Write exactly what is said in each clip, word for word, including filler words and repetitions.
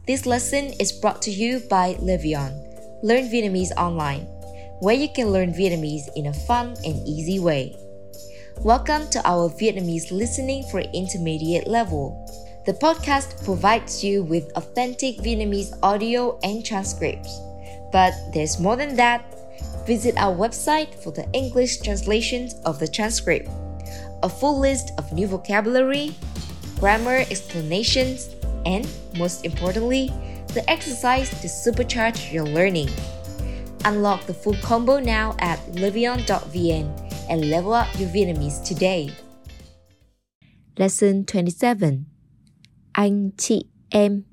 This lesson is brought to you by Levion, Learn Vietnamese Online, where you can learn Vietnamese in a fun and easy way. Welcome to our Vietnamese listening for intermediate level. The podcast provides you with authentic Vietnamese audio and transcripts. But there's more than that. Visit our website for the English translations of the transcript, a full list of new vocabulary, grammar explanations, and most importantly, the exercise to supercharge your learning. Unlock the full combo now at levion dot v n and level up your Vietnamese today. Lesson twenty-seven. Anh chị em.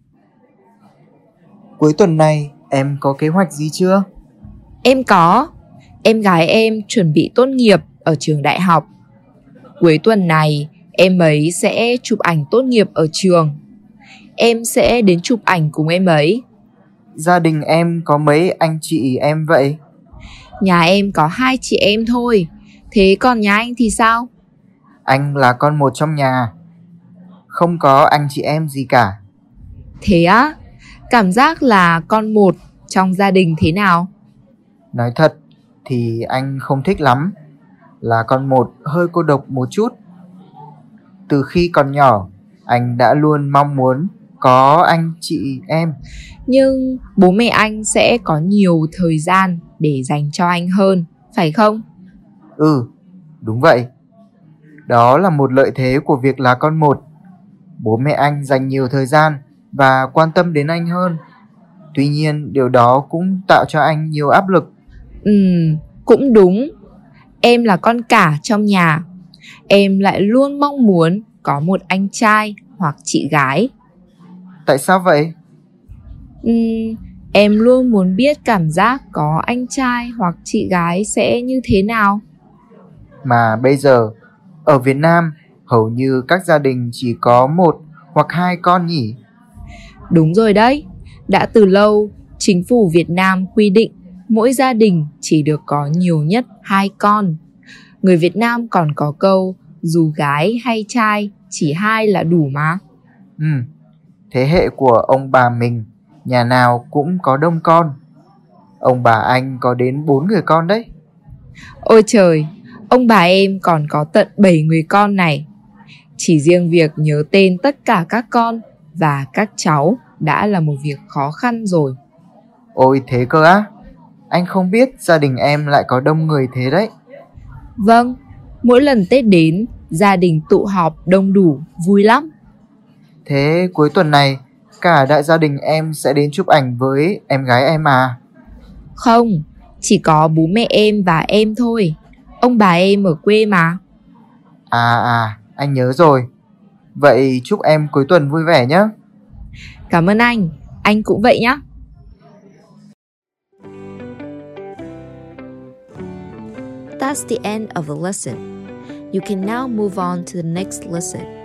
Cuối tuần này em có kế hoạch gì chưa? Em có. Em gái em chuẩn bị tốt nghiệp ở trường đại học. Cuối tuần này em ấy sẽ chụp ảnh tốt nghiệp ở trường. Em sẽ đến chụp ảnh cùng em ấy. Gia đình em có mấy anh chị em vậy? Nhà em có hai chị em thôi. Thế còn nhà anh thì sao? Anh là con một trong nhà, không có anh chị em gì cả. Thế á? Cảm giác là con một trong gia đình thế nào? Nói thật thì anh không thích lắm. Là con một hơi cô độc một chút. Từ khi còn nhỏ, anh đã luôn mong muốn có anh chị em. Nhưng bố mẹ anh sẽ có nhiều thời gian để dành cho anh hơn, phải không? Ừ, đúng vậy. Đó là một lợi thế của việc là con một. Bố mẹ anh dành nhiều thời gian và quan tâm đến anh hơn. Tuy nhiên, điều đó cũng tạo cho anh nhiều áp lực. Ừ, cũng đúng. Em là con cả trong nhà. Em lại luôn mong muốn có một anh trai hoặc chị gái. Tại sao vậy? Ừ, em luôn muốn biết cảm giác có anh trai hoặc chị gái sẽ như thế nào. Mà bây giờ, ở Việt Nam, hầu như các gia đình chỉ có một hoặc hai con nhỉ? Đúng rồi đấy. Đã từ lâu, chính phủ Việt Nam quy định mỗi gia đình chỉ được có nhiều nhất hai con. Người Việt Nam còn có câu dù gái hay trai, chỉ hai là đủ mà. Ừ, thế hệ của ông bà mình, nhà nào cũng có đông con. Ông bà anh có đến bốn người con đấy. Ôi trời, ông bà em còn có tận bảy người con này. Chỉ riêng việc nhớ tên tất cả các con và các cháu đã là một việc khó khăn rồi. Ôi thế cơ á? Anh không biết gia đình em lại có đông người thế đấy. Vâng, mỗi lần Tết đến, gia đình tụ họp đông đủ, vui lắm. Thế cuối tuần này, cả đại gia đình em sẽ đến chụp ảnh với em gái em à? Không, chỉ có bố mẹ em và em thôi. Ông bà em ở quê mà. À à, anh nhớ rồi. Vậy chúc em cuối tuần vui vẻ nhé. Cảm ơn anh, anh cũng vậy nhé. That's the end of the lesson. You can now move on to the next lesson.